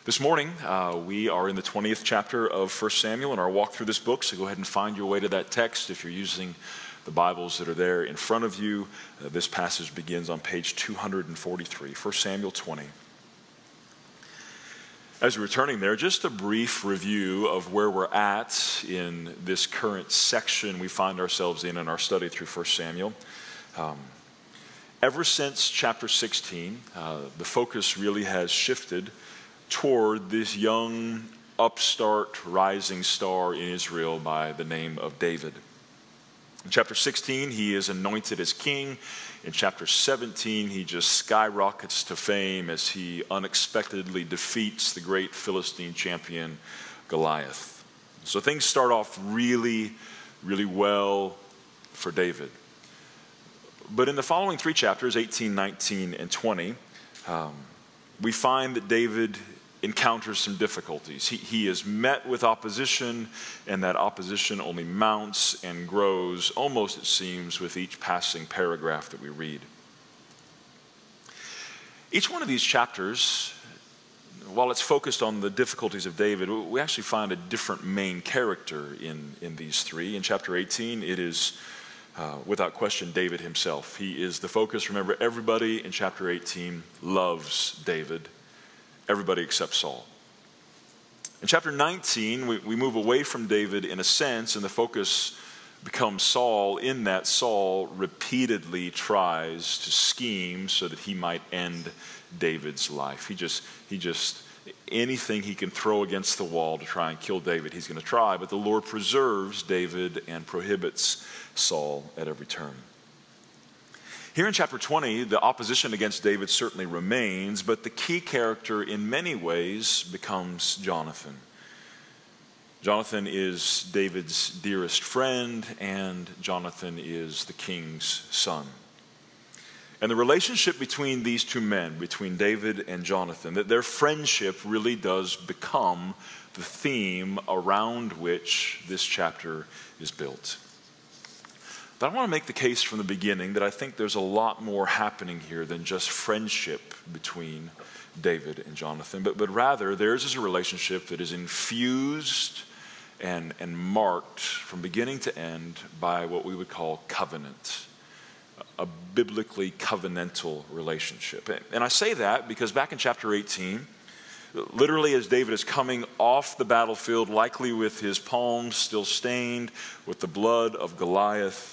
This morning, we are in the 20th chapter of 1 Samuel in our walk through this book, so go ahead and find your way to that text if you're using the Bibles that are there in front of you. This passage begins on page 243, 1 Samuel 20. As we're turning there, just a brief review of where we're at in this current section we find ourselves in our study through 1 Samuel. Ever since chapter 16, the focus really has shifted toward this young, upstart, rising star in Israel by the name of David. In chapter 16, he is anointed as king. In chapter 17, he just skyrockets to fame as he unexpectedly defeats the great Philistine champion, Goliath. So things start off really, really well for David. But in the following three chapters, 18, 19, and 20, we find that David encounters some difficulties. He is met with opposition, and that opposition only mounts and grows, almost it seems, with each passing paragraph that we read. Each one of these chapters, while it's focused on the difficulties of David, we actually find a different main character in these three. In chapter 18, it is without question David himself. He is the focus. Remember, everybody in chapter 18 loves David. Everybody except Saul. In chapter 19, we move away from David in a sense, and the focus becomes Saul, in that Saul repeatedly tries to scheme so that he might end David's life. He just anything he can throw against the wall to try and kill David, he's going to try, but the Lord preserves David and prohibits Saul at every turn. Here in chapter 20, the opposition against David certainly remains, but the key character in many ways becomes Jonathan. Jonathan is David's dearest friend, and Jonathan is the king's son. And the relationship between these two men, between David and Jonathan, that their friendship really does become the theme around which this chapter is built. But I want to make the case from the beginning that I think there's a lot more happening here than just friendship between David and Jonathan, but rather theirs is a relationship that is infused and marked from beginning to end by what we would call covenant, a biblically covenantal relationship. And I say that because back in chapter 18, literally as David is coming off the battlefield, likely with his palms still stained with the blood of Goliath,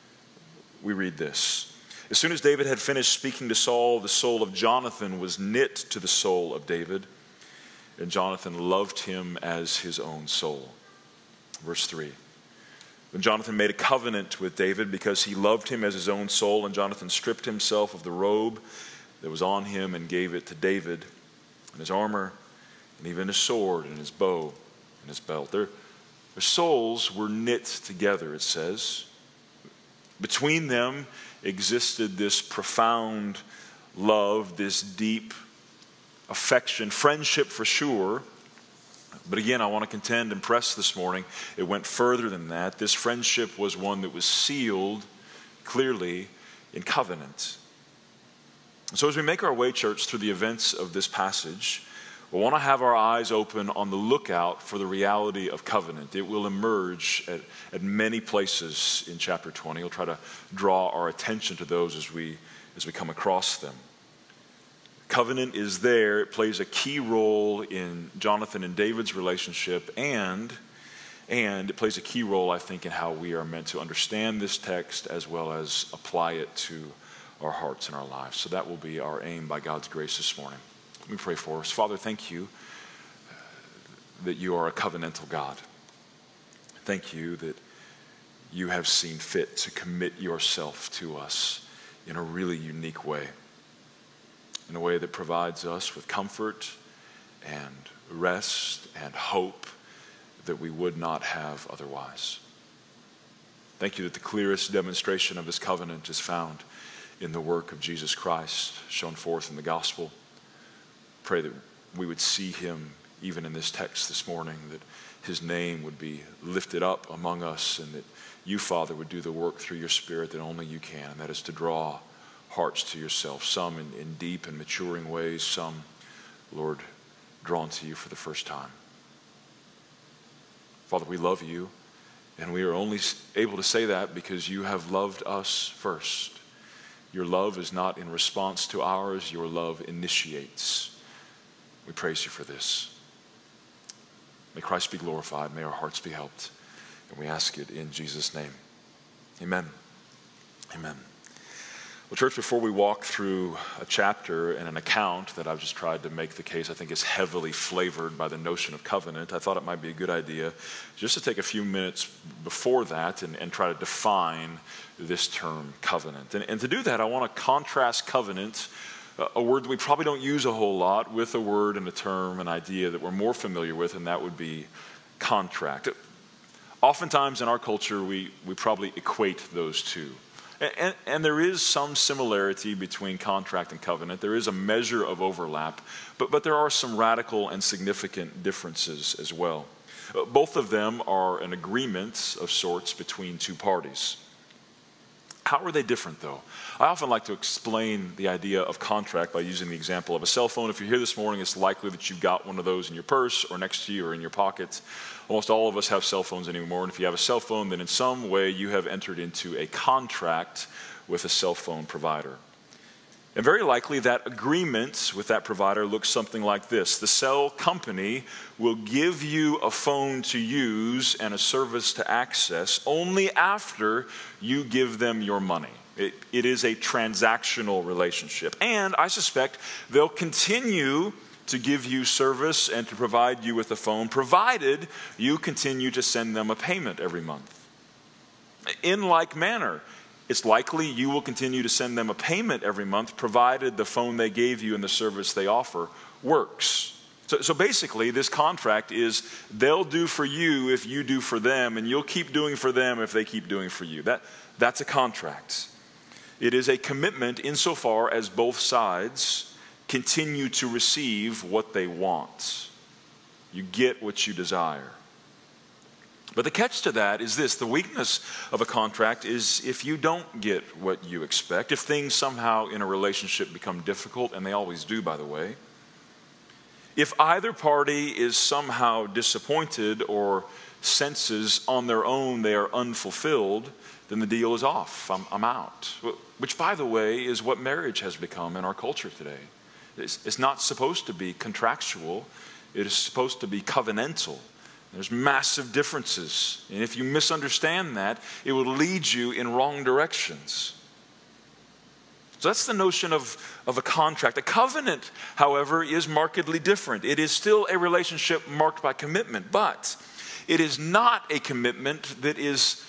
we read this. As soon as David had finished speaking to Saul, the soul of Jonathan was knit to the soul of David, and Jonathan loved him as his own soul. Verse 3. When Jonathan made a covenant with David because he loved him as his own soul, and Jonathan stripped himself of the robe that was on him and gave it to David, and his armor, and even his sword, and his bow, and his belt. Their souls were knit together, it says. Between them existed this profound love, this deep affection, friendship for sure. But again, I want to contend and press this morning, it went further than that. This friendship was one that was sealed clearly in covenant. And so as we make our way, church, through the events of this passage, we want to have our eyes open on the lookout for the reality of covenant. It will emerge at many places in chapter 20. We'll try to draw our attention to those as we come across them. Covenant is there. It plays a key role in Jonathan and David's relationship, and it plays a key role, I think, in how we are meant to understand this text as well as apply it to our hearts and our lives. So that will be our aim by God's grace this morning. Let me pray for us. Father, thank you that you are a covenantal God. Thank you that you have seen fit to commit yourself to us in a really unique way, in a way that provides us with comfort and rest and hope that we would not have otherwise. Thank you that the clearest demonstration of this covenant is found in the work of Jesus Christ, shown forth in the gospel. Pray that we would see him even in this text this morning, that his name would be lifted up among us, and that you, Father, would do the work through your Spirit that only you can, and that is to draw hearts to yourself, some in deep and maturing ways, some, Lord, drawn to you for the first time. Father, we love you, and we are only able to say that because you have loved us first. Your love is not in response to ours. Your love initiates. We praise you for this. May Christ be glorified. May our hearts be helped. And we ask it in Jesus' name. Amen. Amen. Well, church, before we walk through a chapter and an account that I've just tried to make the case I think is heavily flavored by the notion of covenant, I thought it might be a good idea just to take a few minutes before that and try to define this term covenant. And to do that, I want to contrast covenant, a word that we probably don't use a whole lot, with a word and a term, an idea that we're more familiar with, and that would be contract. Oftentimes in our culture, we probably equate those two. And there is some similarity between contract and covenant. There is a measure of overlap, but there are some radical and significant differences as well. Both of them are an agreement of sorts between two parties. How are they different, though? I often like to explain the idea of contract by using the example of a cell phone. If you're here this morning, it's likely that you've got one of those in your purse or next to you or in your pocket. Almost all of us have cell phones anymore, and if you have a cell phone, then in some way you have entered into a contract with a cell phone provider. And very likely that agreement with that provider looks something like this. The cell company will give you a phone to use and a service to access only after you give them your money. It is a transactional relationship. And I suspect they'll continue to give you service and to provide you with a phone, provided you continue to send them a payment every month. In like manner, it's likely you will continue to send them a payment every month, provided the phone they gave you and the service they offer works. So basically, this contract is they'll do for you if you do for them, and you'll keep doing for them if they keep doing for you. That's a contract. It is a commitment insofar as both sides continue to receive what they want. You get what you desire. But the catch to that is this: the weakness of a contract is if you don't get what you expect, if things somehow in a relationship become difficult, and they always do, by the way, if either party is somehow disappointed or senses on their own they are unfulfilled, then the deal is off. I'm out. Which, by the way, is what marriage has become in our culture today. It's not supposed to be contractual. It is supposed to be covenantal. There's massive differences. And if you misunderstand that, it will lead you in wrong directions. So that's the notion of a contract. A covenant, however, is markedly different. It is still a relationship marked by commitment, but it is not a commitment that is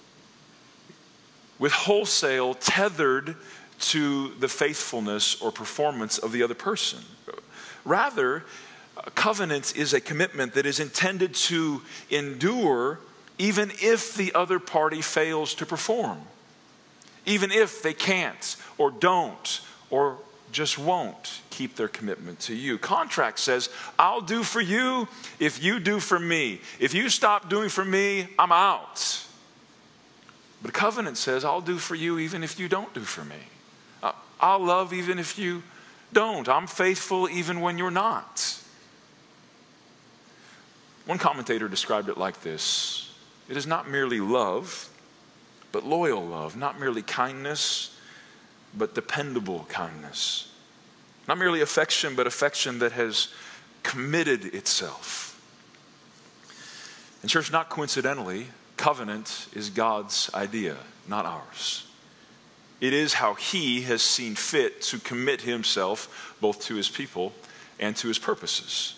with wholesale tethered to the faithfulness or performance of the other person. Rather, a covenant is a commitment that is intended to endure even if the other party fails to perform, even if they can't or don't or just won't keep their commitment to you. Contract says, I'll do for you if you do for me. If you stop doing for me, I'm out. But a covenant says, I'll do for you even if you don't do for me. I'll love even if you don't. I'm faithful even when you're not. One commentator described it like this: it is not merely love, but loyal love. Not merely kindness, but dependable kindness. Not merely affection, but affection that has committed itself. And church, not coincidentally, covenant is God's idea, not ours. It is how He has seen fit to commit Himself both to His people and to His purposes.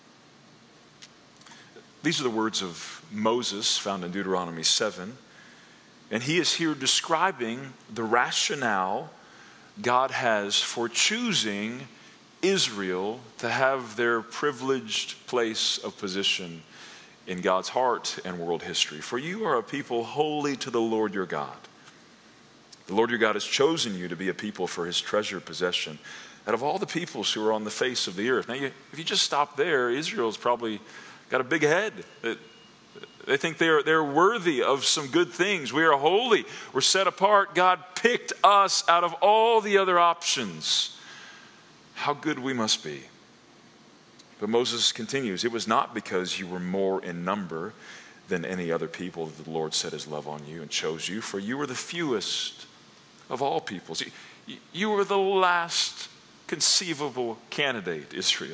These are the words of Moses found in Deuteronomy 7. And he is here describing the rationale God has for choosing Israel to have their privileged place of position in God's heart and world history. For you are a people holy to the Lord your God. The Lord your God has chosen you to be a people for His treasured possession out of all the peoples who are on the face of the earth. Now, if you just stop there, Israel's probably got a big head. They think they're worthy of some good things. We are holy. We're set apart. God picked us out of all the other options. How good we must be. But Moses continues, it was not because you were more in number than any other people that the Lord set his love on you and chose you, for you were the fewest of all peoples. You were the last conceivable candidate, Israel.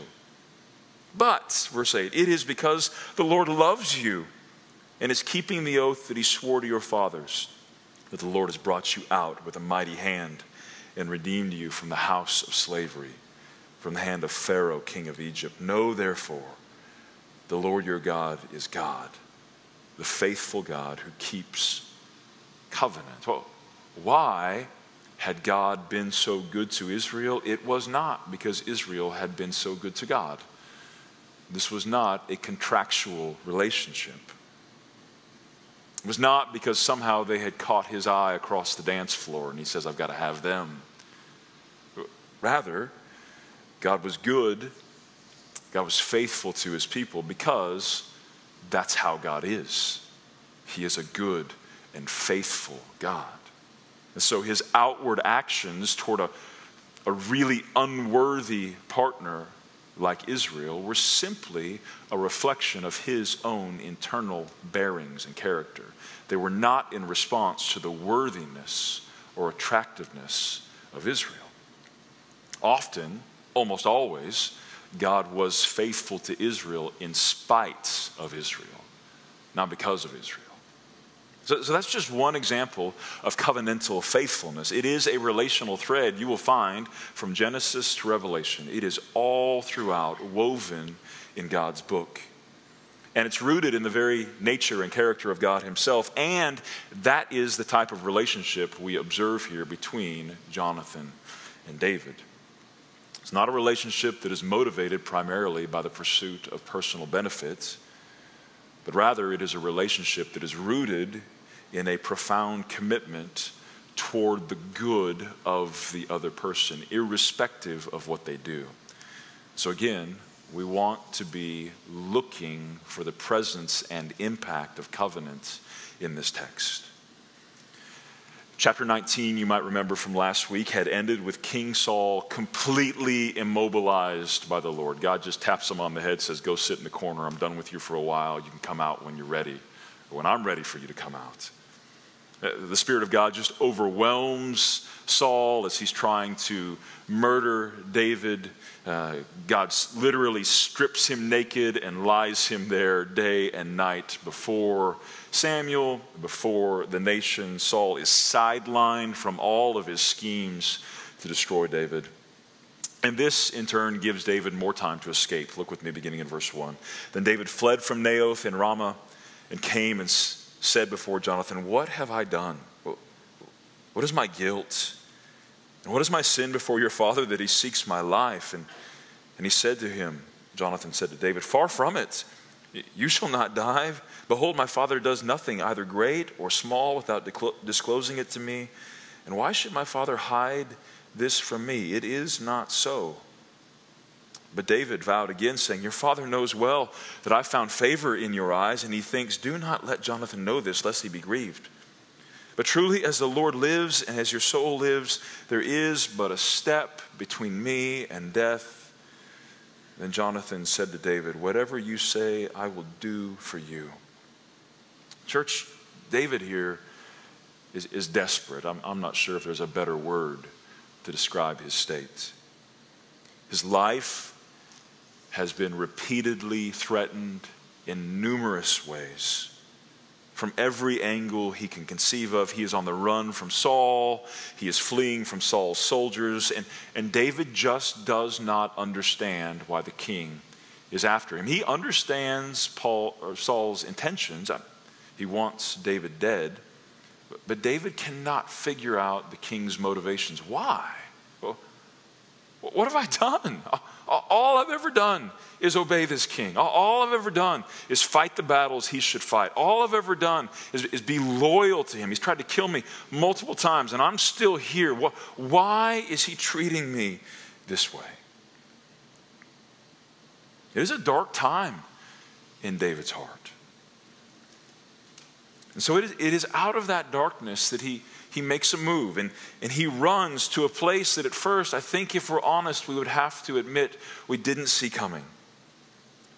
But, verse 8, it is because the Lord loves you and is keeping the oath that he swore to your fathers, that the Lord has brought you out with a mighty hand and redeemed you from the house of slavery, from the hand of Pharaoh, king of Egypt. Know therefore, the Lord your God is God, the faithful God who keeps covenant. Well, why had God been so good to Israel? It was not because Israel had been so good to God. This was not a contractual relationship. It was not because somehow they had caught his eye across the dance floor and he says, I've got to have them. Rather, God was good, God was faithful to his people because that's how God is. He is a good and faithful God. And so his outward actions toward a really unworthy partner like Israel were simply a reflection of his own internal bearings and character. They were not in response to the worthiness or attractiveness of Israel. Often, almost always, God was faithful to Israel in spite of Israel, not because of Israel. So that's just one example of covenantal faithfulness. It is a relational thread you will find from Genesis to Revelation. It is all throughout, woven in God's book. And it's rooted in the very nature and character of God himself. And that is the type of relationship we observe here between Jonathan and David. It's not a relationship that is motivated primarily by the pursuit of personal benefits, but rather it is a relationship that is rooted in a profound commitment toward the good of the other person, irrespective of what they do. So again, we want to be looking for the presence and impact of covenant in this text. Chapter 19, you might remember from last week, had ended with King Saul completely immobilized by the Lord. God just taps him on the head, says, go sit in the corner. I'm done with you for a while. You can come out when you're ready, or when I'm ready for you to come out. The Spirit of God just overwhelms Saul as he's trying to murder David. God literally strips him naked and lies him there day and night before Samuel, before the nation. Saul is sidelined from all of his schemes to destroy David. And this, in turn, gives David more time to escape. Look with me beginning in verse 1. Then David fled from Naioth in Ramah and came and said before Jonathan, what have I done? What is my guilt? And what is my sin before your father that he seeks my life? And he said to him, Jonathan said to David, far from it. You shall not die. Behold, my father does nothing, either great or small, without disclosing it to me. And why should my father hide this from me? It is not so. But David vowed again, saying, your father knows well that I found favor in your eyes, and he thinks, do not let Jonathan know this, lest he be grieved. But truly, as the Lord lives, and as your soul lives, there is but a step between me and death. Then Jonathan said to David, whatever you say, I will do for you. Church, David here is desperate. I'm not sure if there's a better word to describe his state. His life has been repeatedly threatened in numerous ways. From every angle he can conceive of, he is on the run from Saul. He is fleeing from Saul's soldiers. And David just does not understand why the king is after him. He understands Saul's intentions. He wants David dead. But David cannot figure out the king's motivations. Why? Well, what have I done? All I've ever done is obey this king. All I've ever done is fight the battles he should fight. All I've ever done is be loyal to him. He's tried to kill me multiple times, and I'm still here. Why is he treating me this way? It is a dark time in David's heart. And so it is out of that darkness that he makes a move, and he runs to a place that at first, I think if we're honest, we would have to admit we didn't see coming.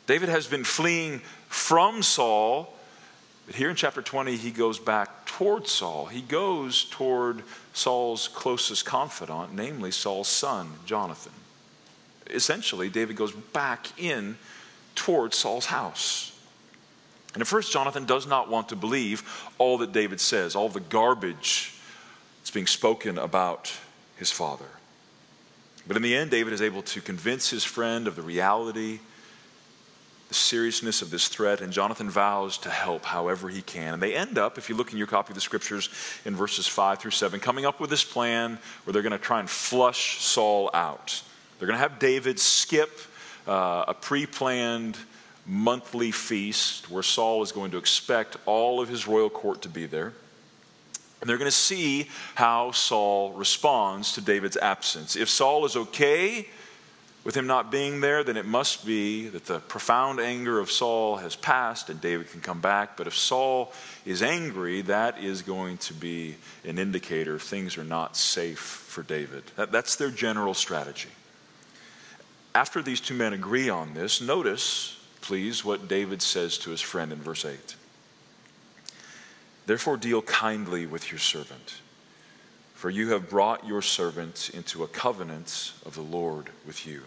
David has been fleeing from Saul, but here in chapter 20, he goes back toward Saul. He goes toward Saul's closest confidant, namely Saul's son, Jonathan. Essentially, David goes back in toward Saul's house. And at first, Jonathan does not want to believe all that David says, all the garbage that's being spoken about his father. But in the end, David is able to convince his friend of the reality, the seriousness of this threat, and Jonathan vows to help however he can. And they end up, if you look in your copy of the scriptures in verses 5 through 7, coming up with this plan where they're going to try and flush Saul out. They're going to have David skip a pre-planned monthly feast where Saul is going to expect all of his royal court to be there. And they're going to see how Saul responds to David's absence. If Saul is okay with him not being there, then it must be that the profound anger of Saul has passed and David can come back. But if Saul is angry, that is going to be an indicator things are not safe for David. That's their general strategy. After these two men agree on this, notice, please, what David says to his friend in verse 8. Therefore deal kindly with your servant, for you have brought your servant into a covenant of the Lord with you.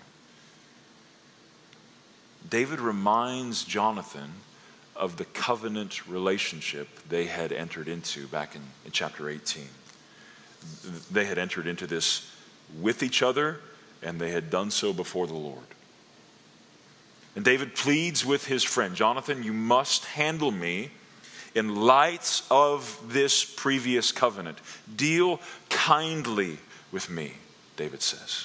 David reminds Jonathan of the covenant relationship they had entered into back in chapter 18. They had entered into this with each other, and they had done so before the Lord. And David pleads with his friend, Jonathan, you must handle me in light of this previous covenant. Deal kindly with me, David says.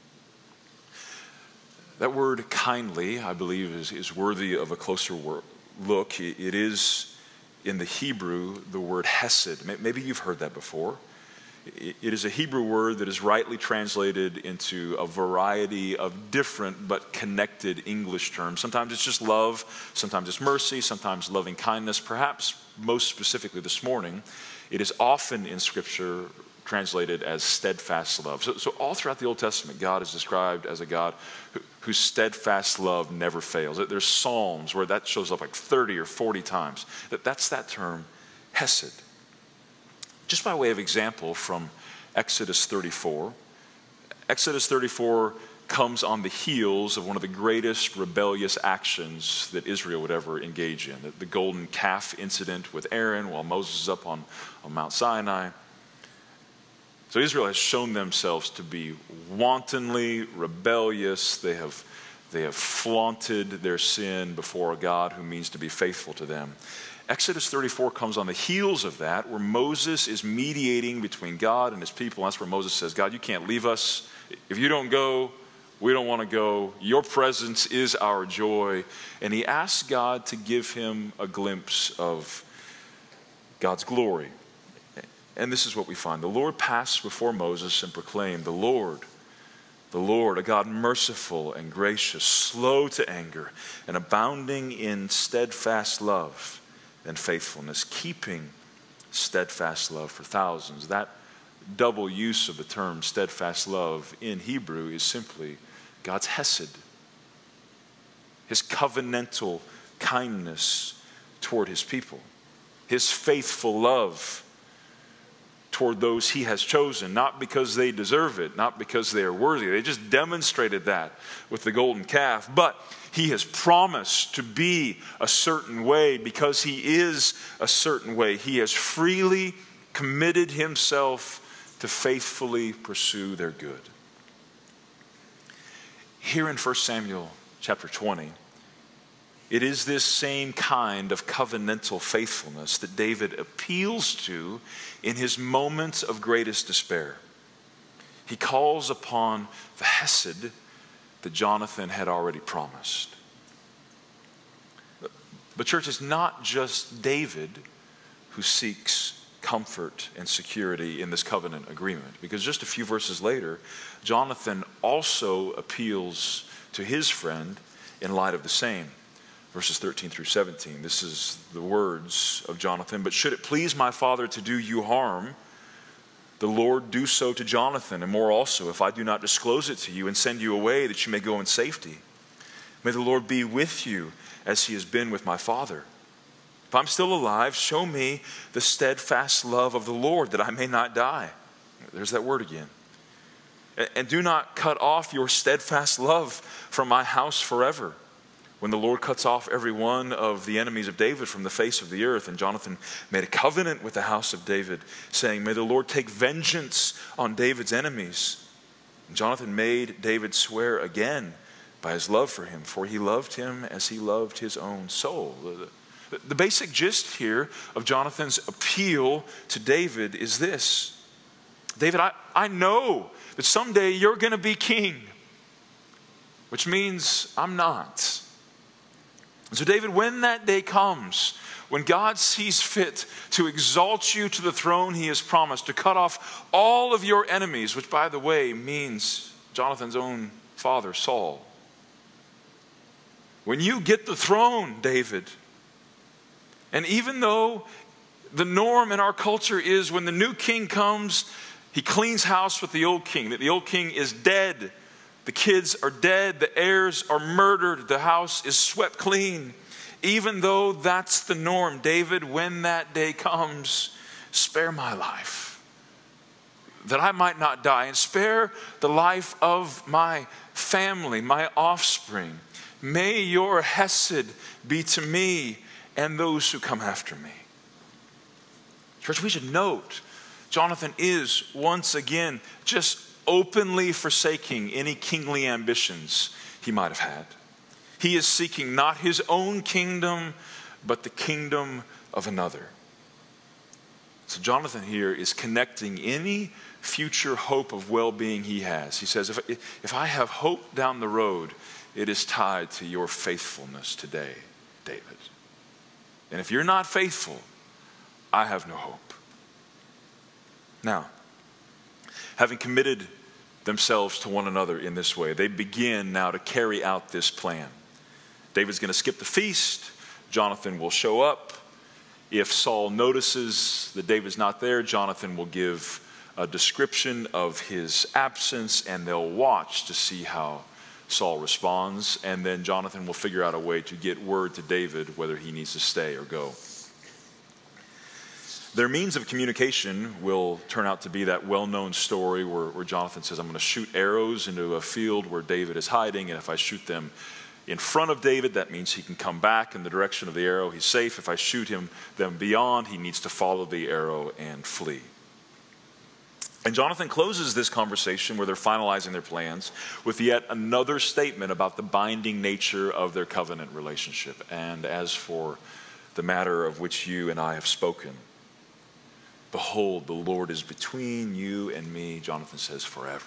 That word kindly, I believe, is worthy of a closer look. It is, in the Hebrew, the word hesed. Maybe you've heard that before. It is a Hebrew word that is rightly translated into a variety of different but connected English terms. Sometimes it's just love, sometimes it's mercy, sometimes loving kindness. Perhaps most specifically this morning, it is often in Scripture translated as steadfast love. So all throughout the Old Testament, God is described as a God whose steadfast love never fails. There's Psalms where that shows up like 30 or 40 times. That's that term, hesed. Just by way of example from Exodus 34. Exodus 34 comes on the heels of one of the greatest rebellious actions that Israel would ever engage in. The golden calf incident with Aaron while Moses is up on Mount Sinai. So Israel has shown themselves to be wantonly rebellious. They have flaunted their sin before a God who means to be faithful to them. Exodus 34 comes on the heels of that, where Moses is mediating between God and his people. And that's where Moses says, God, you can't leave us. If you don't go, we don't want to go. Your presence is our joy. And he asks God to give him a glimpse of God's glory. And this is what we find. The Lord passed before Moses and proclaimed, the Lord, a God merciful and gracious, slow to anger, and abounding in steadfast love and faithfulness, keeping steadfast love for thousands. That double use of the term steadfast love in Hebrew is simply God's hesed, his covenantal kindness toward his people, his faithful love toward those he has chosen, not because they deserve it, not because they are worthy. They just demonstrated that with the golden calf. But he has promised to be a certain way because he is a certain way. He has freely committed himself to faithfully pursue their good. Here in 1 Samuel chapter 20, it is this same kind of covenantal faithfulness that David appeals to in his moments of greatest despair. He calls upon the hesed that Jonathan had already promised. But church, it's not just David who seeks comfort and security in this covenant agreement, because just a few verses later, Jonathan also appeals to his friend in light of the same. Verses 13 through 17. This is the words of Jonathan. But should it please my father to do you harm, the Lord do so to Jonathan, and more also, if I do not disclose it to you and send you away that you may go in safety. May the Lord be with you as he has been with my father. If I'm still alive, show me the steadfast love of the Lord, that I may not die. There's that word again. And do not cut off your steadfast love from my house forever. When the Lord cuts off every one of the enemies of David from the face of the earth, and Jonathan made a covenant with the house of David, saying, may the Lord take vengeance on David's enemies. And Jonathan made David swear again by his love for him, for he loved him as he loved his own soul. The basic gist here of Jonathan's appeal to David is this. David, I know that someday you're going to be king, which means I'm not. And so David, when that day comes, when God sees fit to exalt you to the throne he has promised, to cut off all of your enemies, which by the way means Jonathan's own father, Saul. When you get the throne, David, and even though the norm in our culture is when the new king comes, he cleans house with the old king, that the old king is dead, the kids are dead, the heirs are murdered, the house is swept clean. Even though that's the norm, David, when that day comes, spare my life, that I might not die, and spare the life of my family, my offspring. May your hesed be to me and those who come after me. Church, we should note, Jonathan is once again just openly forsaking any kingly ambitions he might have had. He is seeking not his own kingdom, but the kingdom of another. So Jonathan here is connecting any future hope of well-being he has. He says, if I have hope down the road, it is tied to your faithfulness today, David. And if you're not faithful, I have no hope. Now, having committed themselves to one another in this way, they begin now to carry out this plan. David's going to skip the feast. Jonathan will show up. If Saul notices that David's not there, Jonathan will give a description of his absence, and they'll watch to see how Saul responds, and then Jonathan will figure out a way to get word to David whether he needs to stay or go. Their means of communication will turn out to be that well-known story where Jonathan says, I'm going to shoot arrows into a field where David is hiding, and if I shoot them in front of David, that means he can come back in the direction of the arrow. He's safe. If I shoot them beyond, he needs to follow the arrow and flee. And Jonathan closes this conversation where they're finalizing their plans with yet another statement about the binding nature of their covenant relationship. And as for the matter of which you and I have spoken, behold, the Lord is between you and me, Jonathan says, forever.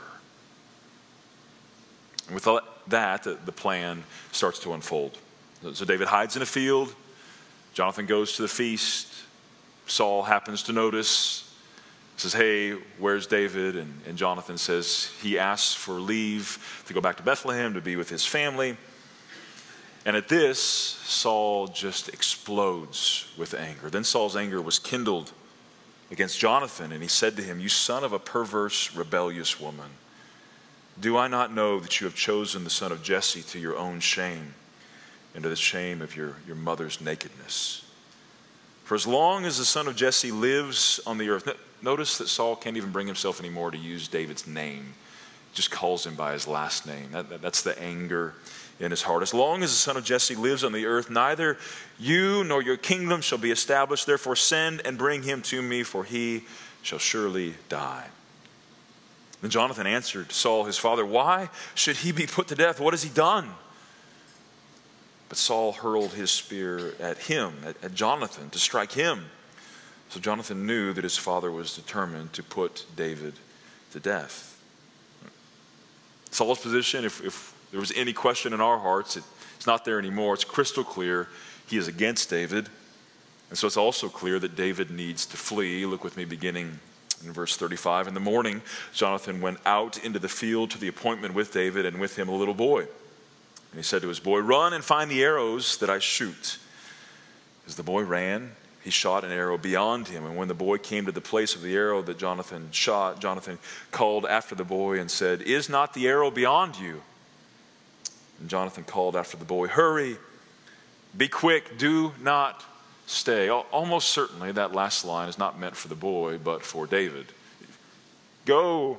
And with that, the plan starts to unfold. So David hides in a field. Jonathan goes to the feast. Saul happens to notice, says, hey, where's David? And Jonathan says he asks for leave to go back to Bethlehem to be with his family. And at this, Saul just explodes with anger. Then Saul's anger was kindled against Jonathan, and he said to him, you son of a perverse, rebellious woman, do I not know that you have chosen the son of Jesse to your own shame and to the shame of your mother's nakedness? For as long as the son of Jesse lives on the earth, notice that Saul can't even bring himself anymore to use David's name. He just calls him by his last name. That's the anger in his heart. As long as the son of Jesse lives on the earth, neither you nor your kingdom shall be established. Therefore send and bring him to me, for he shall surely die. Then Jonathan answered Saul his father, why should he be put to death? What has he done? But Saul hurled his spear at him, at Jonathan, to strike him. So Jonathan knew that his father was determined to put David to death. Saul's position, if there was any question in our hearts, it's not there anymore. It's crystal clear. He is against David. And so it's also clear that David needs to flee. Look with me beginning in verse 35. In the morning, Jonathan went out into the field to the appointment with David, and with him a little boy. And he said to his boy, run and find the arrows that I shoot. As the boy ran, he shot an arrow beyond him. And when the boy came to the place of the arrow that Jonathan shot, Jonathan called after the boy and said, is not the arrow beyond you? And Jonathan called after the boy, "Hurry, be quick, do not stay." Almost certainly that last line is not meant for the boy, but for David. Go,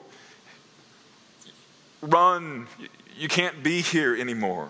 run, you can't be here anymore.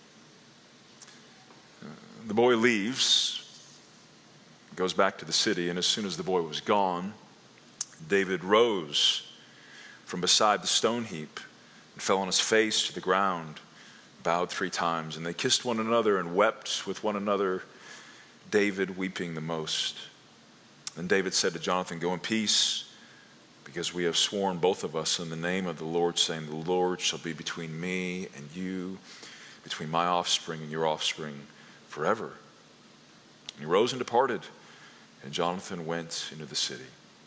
The boy leaves, goes back to the city, and as soon as the boy was gone, David rose from beside the stone heap and fell on his face to the ground, bowed 3 times, and they kissed one another and wept with one another, David weeping the most. Then David said to Jonathan, "Go in peace, because we have sworn both of us in the name of the Lord, saying, the Lord shall be between me and you, between my offspring and your offspring forever." And he rose and departed, and Jonathan went into the city.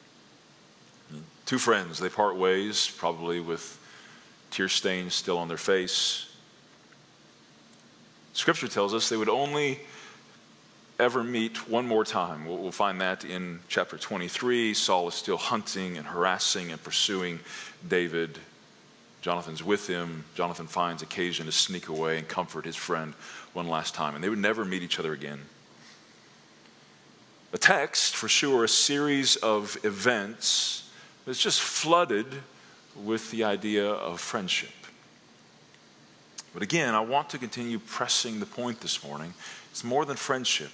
2 friends, they part ways, probably with tear stains still on their face. Scripture tells us they would only ever meet one more time. We'll find that in chapter 23. Saul is still hunting and harassing and pursuing David. Jonathan's with him. Jonathan finds occasion to sneak away and comfort his friend one last time. And they would never meet each other again. The text, for sure, a series of events that's just flooded with the idea of friendship. But again, I want to continue pressing the point this morning. It's more than friendship.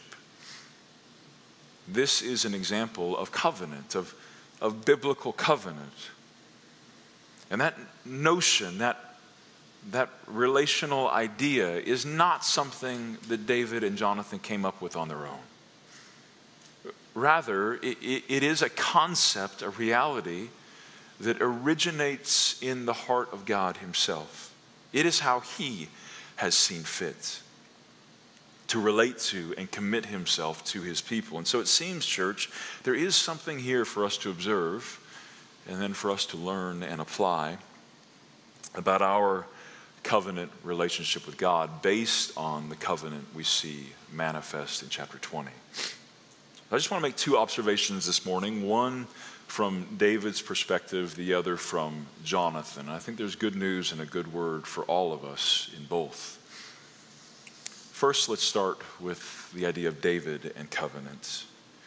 This is an example of covenant, of biblical covenant. And that notion, that relational idea is not something that David and Jonathan came up with on their own. Rather, it is a concept, a reality that originates in the heart of God himself. It is how he has seen fit to relate to and commit himself to his people. And so it seems, church, there is something here for us to observe and then for us to learn and apply about our covenant relationship with God based on the covenant we see manifest in chapter 20. I just want to make 2 observations this morning, one from David's perspective, the other from Jonathan. I think there's good news and a good word for all of us in both. First, let's start with the idea of David and covenant.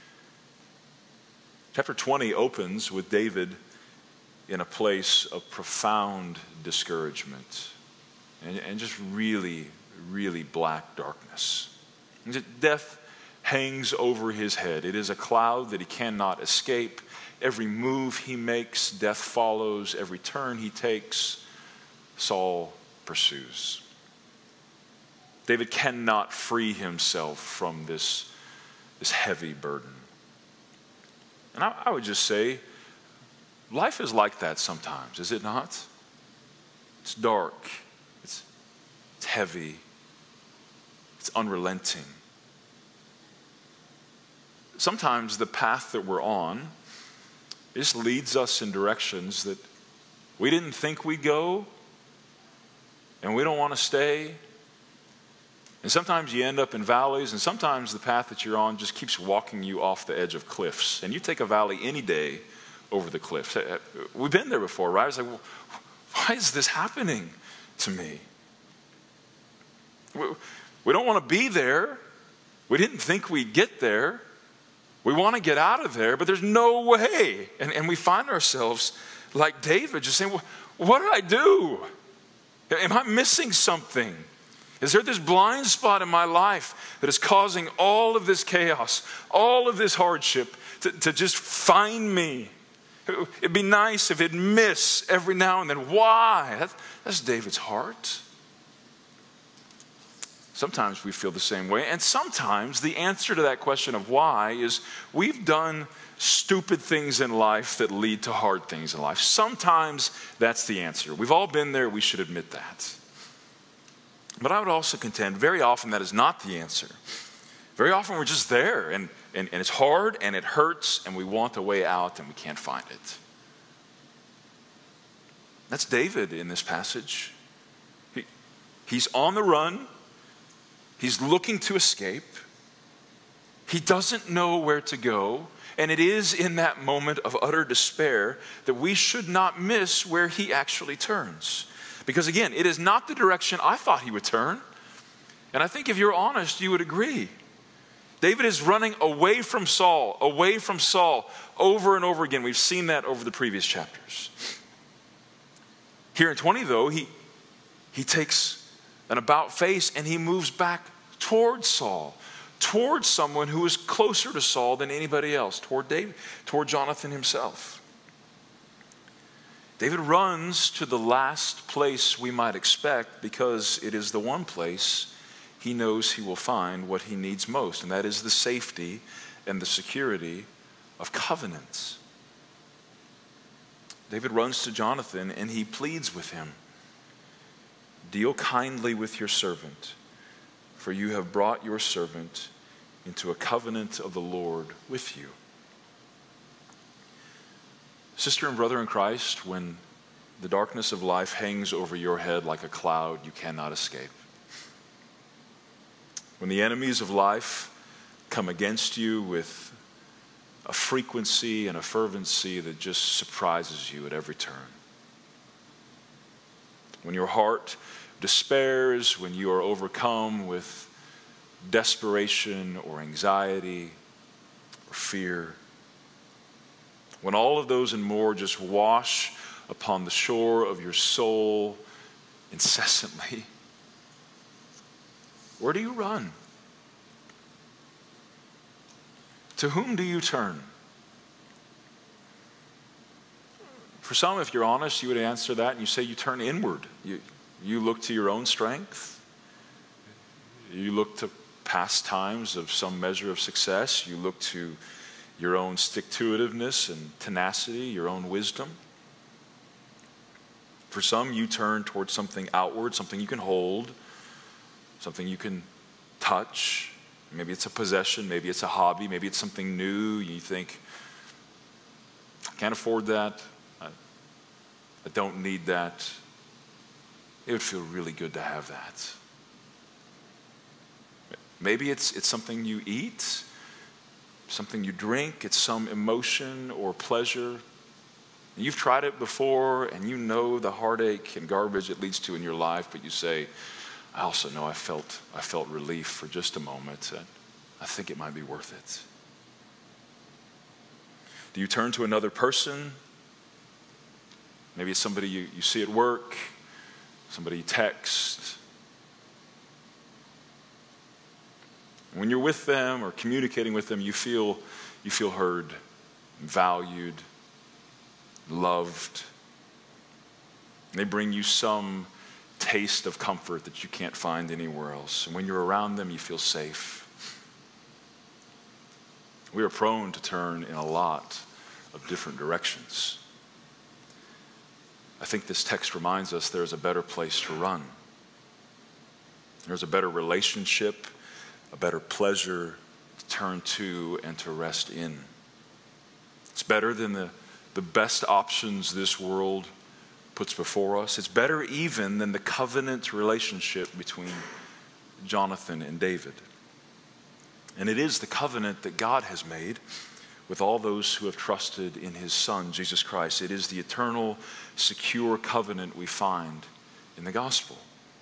Chapter 20 opens with David in a place of profound discouragement and just really, really black darkness. Death hangs over his head. It is a cloud that he cannot escape. Every move he makes, death follows. Every turn he takes, Saul pursues. David cannot free himself from this heavy burden. And I would just say, life is like that sometimes, is it not? It's dark, it's heavy, it's unrelenting. Sometimes the path that we're on just leads us in directions that we didn't think we'd go, and we don't want to stay. And sometimes you end up in valleys, and sometimes the path that you're on just keeps walking you off the edge of cliffs. And you take a valley any day over the cliffs. We've been there before, right? It's like, well, why is this happening to me? We don't want to be there. We didn't think we'd get there. We want to get out of there, but there's no way. And we find ourselves like David, just saying, well, what did I do? Am I missing something? Is there this blind spot in my life that is causing all of this chaos, all of this hardship to just find me? It'd be nice if it'd miss every now and then. Why? That's David's heart. Sometimes we feel the same way. And sometimes the answer to that question of why is we've done stupid things in life that lead to hard things in life. Sometimes that's the answer. We've all been there. We should admit that. But I would also contend very often that is not the answer. Very often we're just there and it's hard and it hurts and we want a way out and we can't find it. That's David in this passage. He's on the run. He's looking to escape. He doesn't know where to go. And it is in that moment of utter despair that we should not miss where he actually turns. Because again, it is not the direction I thought he would turn. And I think if you're honest, you would agree. David is running away from Saul over and over again. We've seen that over the previous chapters. Here in 20, though, he takes an about face and he moves back towards Saul, towards someone who is closer to Saul than anybody else, toward David, toward Jonathan himself. David runs to the last place we might expect because it is the one place he knows he will find what he needs most, and that is the safety and the security of covenants. David runs to Jonathan and he pleads with him, "Deal kindly with your servant, for you have brought your servant into a covenant of the Lord with you." Sister and brother in Christ, when the darkness of life hangs over your head like a cloud you cannot escape, when the enemies of life come against you with a frequency and a fervency that just surprises you at every turn, when your heart despairs, when you are overcome with desperation or anxiety or fear, when all of those and more just wash upon the shore of your soul incessantly, where do you run? To whom do you turn? For some, if you're honest, you would answer that and you say you turn inward. You look to your own strength. You look to past times of some measure of success. You look to your own stick-to-itiveness and tenacity, your own wisdom. For some, you turn towards something outward, something you can hold, something you can touch. Maybe it's a possession, maybe it's a hobby, maybe it's something new. You think, I can't afford that. I don't need that. It would feel really good to have that. Maybe it's something you eat, something you drink, it's some emotion or pleasure. You've tried it before and you know the heartache and garbage it leads to in your life, but you say, I also know I felt relief for just a moment. I think it might be worth it. Do you turn to another person? Maybe it's somebody you see at work, somebody you text. When you're with them or communicating with them, you feel heard, valued, loved. And they bring you some taste of comfort that you can't find anywhere else. And when you're around them, you feel safe. We are prone to turn in a lot of different directions. I think this text reminds us there's a better place to run. There's a better relationship, a better pleasure to turn to and to rest in. It's better than the best options this world puts before us. It's better even than the covenant relationship between Jonathan and David. And it is the covenant that God has made with all those who have trusted in his Son, Jesus Christ. It is the eternal, secure covenant we find in the gospel.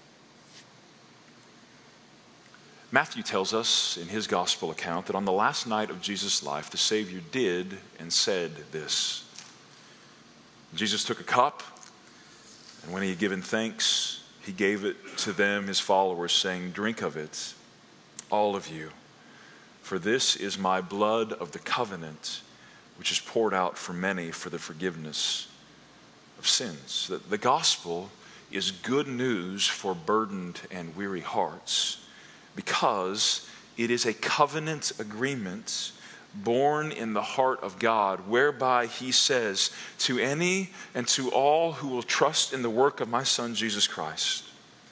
Matthew tells us in his gospel account that on the last night of Jesus' life, the Savior did and said this. Jesus took a cup, and when he had given thanks, he gave it to them, his followers, saying, "Drink of it, all of you, for this is my blood of the covenant, which is poured out for many for the forgiveness of sins." The gospel is good news for burdened and weary hearts because it is a covenant agreement born in the heart of God, whereby he says to any and to all who will trust in the work of my Son, Jesus Christ,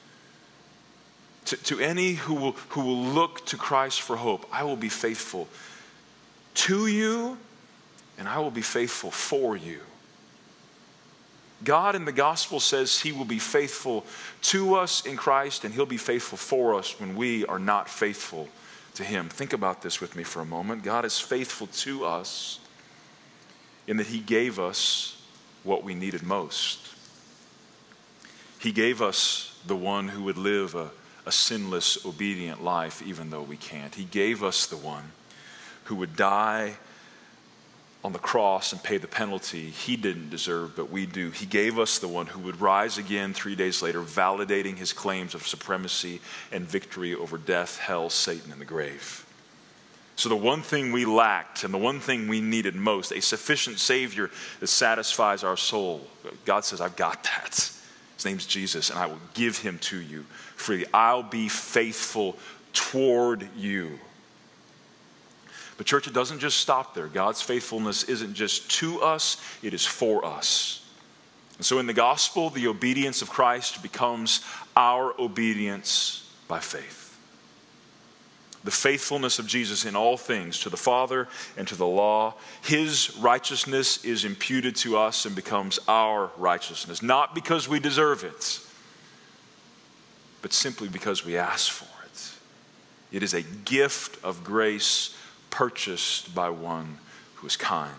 to any who will look to Christ for hope, I will be faithful to you and I will be faithful for you. God in the gospel says he will be faithful to us in Christ and he'll be faithful for us when we are not faithful to him. Think about this with me for a moment. God is faithful to us in that he gave us what we needed most. He gave us the one who would live a sinless, obedient life even though we can't. He gave us the one who would die on the cross and pay the penalty he didn't deserve, but we do. He gave us the one who would rise again 3 days later, validating his claims of supremacy and victory over death, hell, Satan, and the grave. So the one thing we lacked and the one thing we needed most, a sufficient Savior that satisfies our soul, God says, I've got that. His name's Jesus, and I will give him to you freely. I'll be faithful toward you. But church, it doesn't just stop there. God's faithfulness isn't just to us, it is for us. And so in the gospel, the obedience of Christ becomes our obedience by faith. The faithfulness of Jesus in all things, to the Father and to the law, his righteousness is imputed to us and becomes our righteousness. Not because we deserve it, but simply because we ask for it. It is a gift of grace purchased by one who is kind.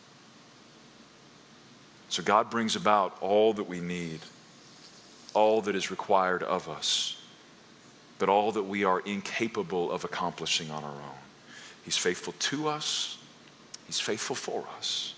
So God brings about all that we need, all that is required of us, but all that we are incapable of accomplishing on our own. He's faithful to us. He's faithful for us.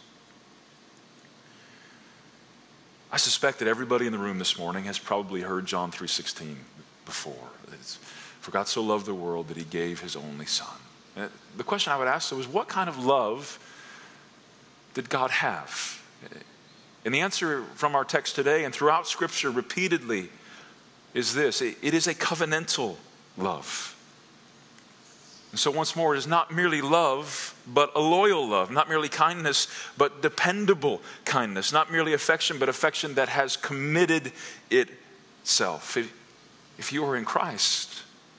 I suspect that everybody in the room this morning has probably heard John 3:16 before. For God so loved the world that he gave his only son. And the question I would ask though is, what kind of love did God have? And the answer from our text today and throughout Scripture repeatedly is this: it is a covenantal love. And so once more, it is not merely love, but a loyal love. Not merely kindness, but dependable kindness. Not merely affection, but affection that has committed itself. If you are in Christ,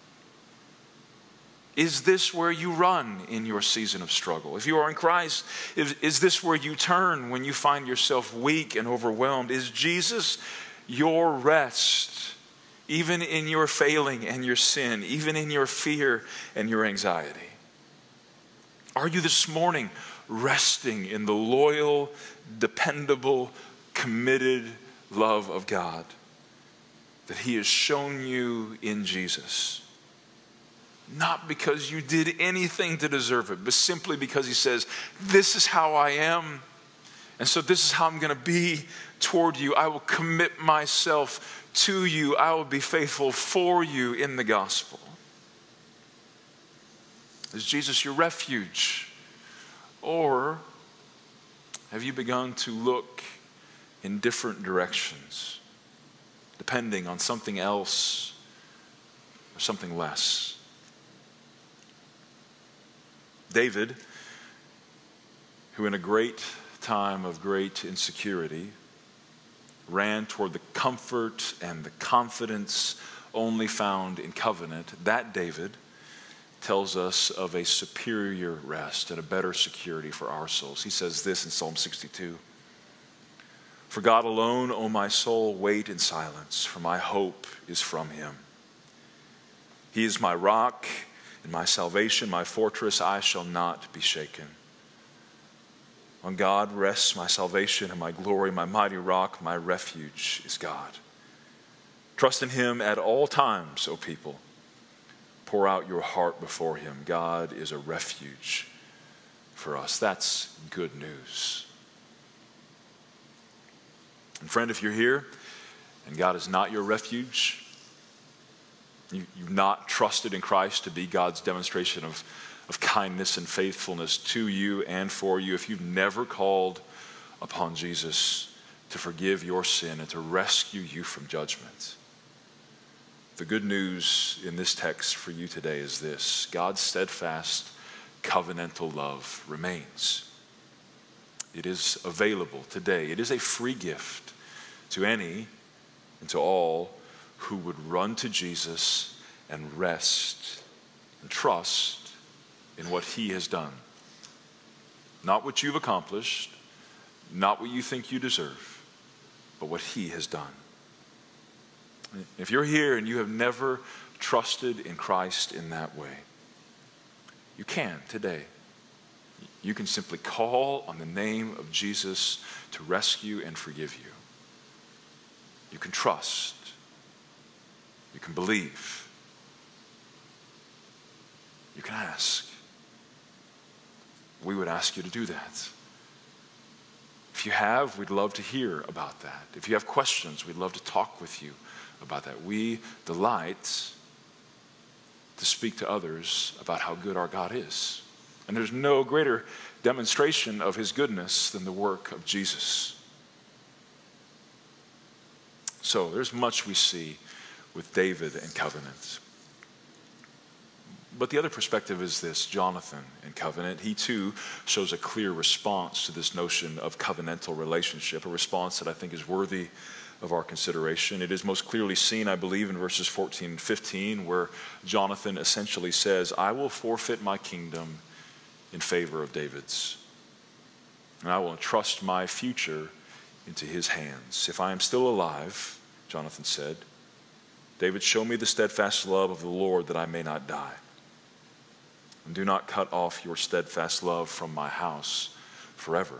is this where you run in your season of struggle? If you are in Christ, is this where you turn when you find yourself weak and overwhelmed? Is Jesus your rest, even in your failing and your sin, even in your fear and your anxiety? Are you this morning resting in the loyal, dependable, committed love of God that he has shown you in Jesus? Not because you did anything to deserve it, but simply because he says, this is how I am, and so this is how I'm going to be toward you. I will commit myself to you. I will be faithful for you in the gospel. Is Jesus your refuge? Or have you begun to look in different directions, depending on something else or something less? David, who in a great time of great insecurity ran toward the comfort and the confidence only found in covenant, that David tells us of a superior rest and a better security for our souls. He says this in Psalm 62. For God alone, O my soul, wait in silence, for my hope is from him. He is my rock and my salvation, my fortress, I shall not be shaken. On God rests my salvation and my glory, my mighty rock, my refuge is God. Trust in him at all times, O people. Pour out your heart before him. God is a refuge for us. That's good news. And friend, if you're here and God is not your refuge, you've not trusted in Christ to be God's demonstration of kindness and faithfulness to you and for you, if you've never called upon Jesus to forgive your sin and to rescue you from judgment, the good news in this text for you today is this: God's steadfast covenantal love remains. It is available today. It is a free gift to any and to all who would run to Jesus and rest and trust in what he has done. Not what you've accomplished, not what you think you deserve, but what he has done. If you're here and you have never trusted in Christ in that way, you can today. You can simply call on the name of Jesus to rescue and forgive you. You can trust. You can believe. You can ask. We would ask you to do that. If you have, we'd love to hear about that. If you have questions, we'd love to talk with you about that. We delight to speak to others about how good our God is. And there's no greater demonstration of his goodness than the work of Jesus. So there's much we see with David and covenant. But the other perspective is this, Jonathan and covenant. He too shows a clear response to this notion of covenantal relationship, a response that I think is worthy of our consideration. It is most clearly seen, I believe, in verses 14 and 15, where Jonathan essentially says, I will forfeit my kingdom in favor of David's, and I will entrust my future into his hands. If I am still alive, Jonathan said, David, show me the steadfast love of the Lord that I may not die. And do not cut off your steadfast love from my house forever.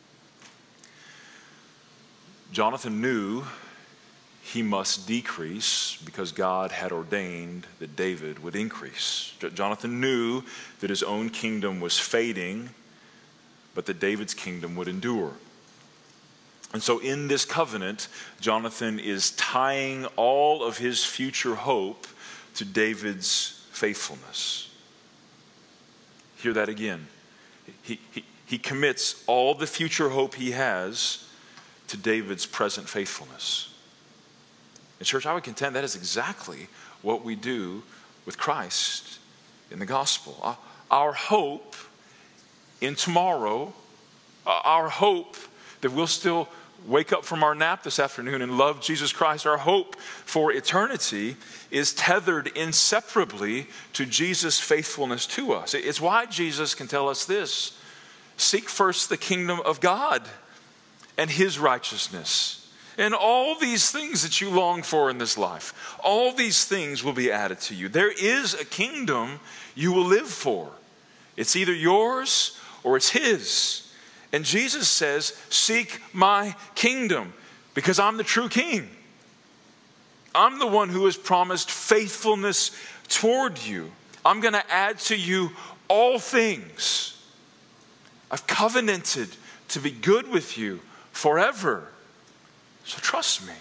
Jonathan knew he must decrease because God had ordained that David would increase. Jonathan knew that his own kingdom was fading, but that David's kingdom would endure. And so in this covenant, Jonathan is tying all of his future hope to David's faithfulness. Hear that again. He commits all the future hope he has to David's present faithfulness. And church, I would contend that is exactly what we do with Christ in the gospel. Our hope in tomorrow, our hope that we'll still wake up from our nap this afternoon and love Jesus Christ, our hope for eternity is tethered inseparably to Jesus' faithfulness to us. It's why Jesus can tell us this: seek first the kingdom of God and his righteousness, and all these things that you long for in this life, all these things will be added to you. There is a kingdom you will live for. It's either yours or it's his. And Jesus says, seek my kingdom because I'm the true king. I'm the one who has promised faithfulness toward you. I'm going to add to you all things. I've covenanted to be good with you forever. So trust me.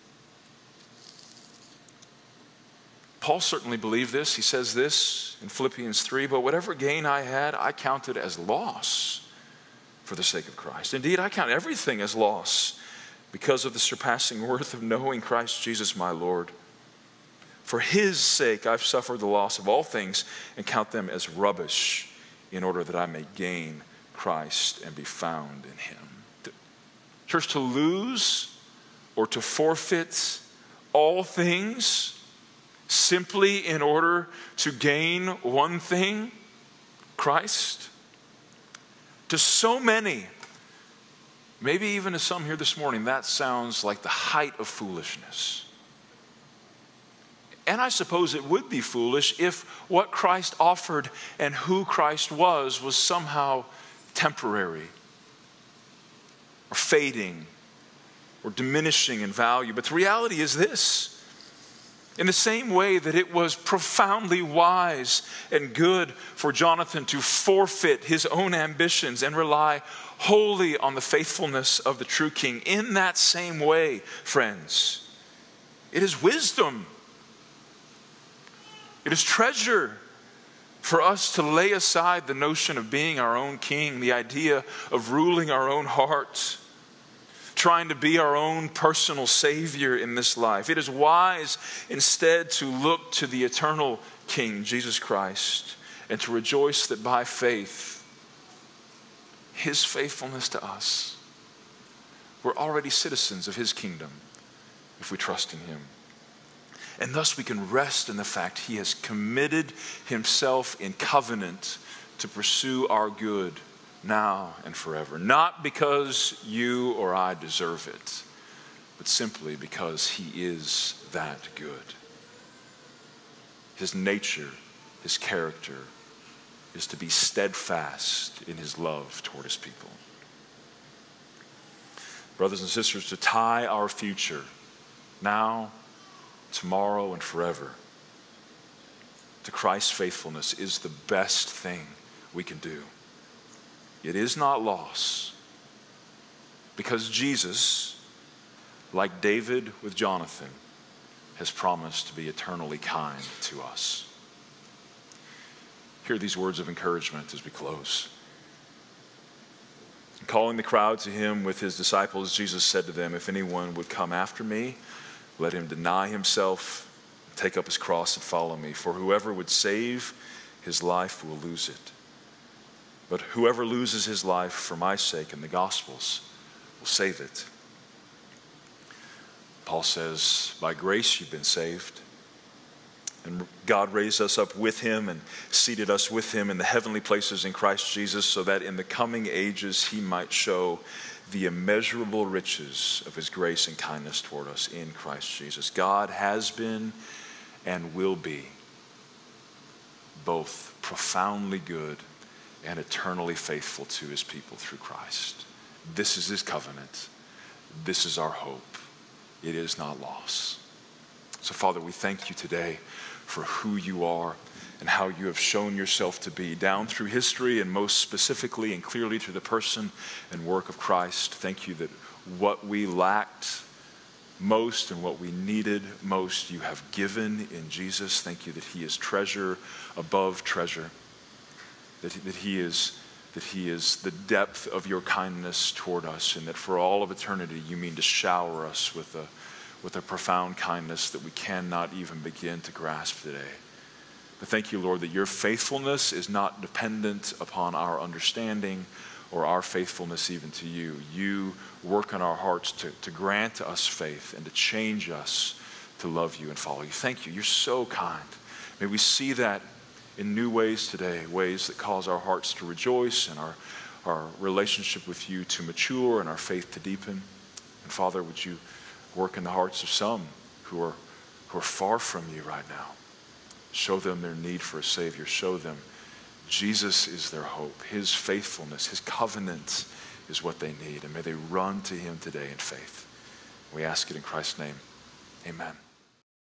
Paul certainly believed this. He says this in Philippians 3, but whatever gain I had, I counted as loss for the sake of Christ. Indeed, I count everything as loss because of the surpassing worth of knowing Christ Jesus my Lord. For his sake, I've suffered the loss of all things and count them as rubbish in order that I may gain Christ and be found in him. Church, to lose or to forfeit all things simply in order to gain one thing, Christ, to so many, maybe even to some here this morning, that sounds like the height of foolishness. And I suppose it would be foolish if what Christ offered and who Christ was somehow temporary or fading or diminishing in value. But the reality is this: in the same way that it was profoundly wise and good for Jonathan to forfeit his own ambitions and rely wholly on the faithfulness of the true king, in that same way, friends, it is wisdom, it is treasure for us to lay aside the notion of being our own king, the idea of ruling our own hearts, trying to be our own personal savior in this life. It is wise instead to look to the eternal King, Jesus Christ, and to rejoice that by faith, his faithfulness to us, we're already citizens of his kingdom if we trust in him. And thus we can rest in the fact he has committed himself in covenant to pursue our good now and forever. Not because you or I deserve it, but simply because he is that good. His nature, his character is to be steadfast in his love toward his people. Brothers and sisters, to tie our future now, tomorrow, and forever. To Christ's faithfulness is the best thing we can do. It is not loss, because Jesus, like David with Jonathan, has promised to be eternally kind to us. Hear these words of encouragement as we close. Calling the crowd to him with his disciples, Jesus said to them, "If anyone would come after me, let him deny himself, take up his cross and follow me. For whoever would save his life will lose it. But whoever loses his life for my sake and the gospel's will save it." Paul says, by grace you've been saved. And God raised us up with him and seated us with him in the heavenly places in Christ Jesus, so that in the coming ages he might show the immeasurable riches of his grace and kindness toward us in Christ Jesus. God has been and will be both profoundly good and eternally faithful to his people through Christ. This is his covenant. This is our hope. It is not loss. So, Father, we thank you today for who you are and how you have shown yourself to be down through history, and most specifically and clearly through the person and work of Christ. Thank you that what we lacked most and what we needed most, you have given in Jesus. Thank you that he is treasure above treasure, that he is the depth of your kindness toward us, and that for all of eternity you mean to shower us with a profound kindness that we cannot even begin to grasp today. But thank you, Lord, that your faithfulness is not dependent upon our understanding or our faithfulness even to you. You work in our hearts to grant us faith and to change us to love you and follow you. Thank you. You're so kind. May we see that in new ways today, ways that cause our hearts to rejoice and our relationship with you to mature and our faith to deepen. And Father, would you work in the hearts of some who are far from you right now? Show them their need for a Savior. Show them Jesus is their hope. His faithfulness, his covenant is what they need. And may they run to him today in faith. We ask it in Christ's name. Amen.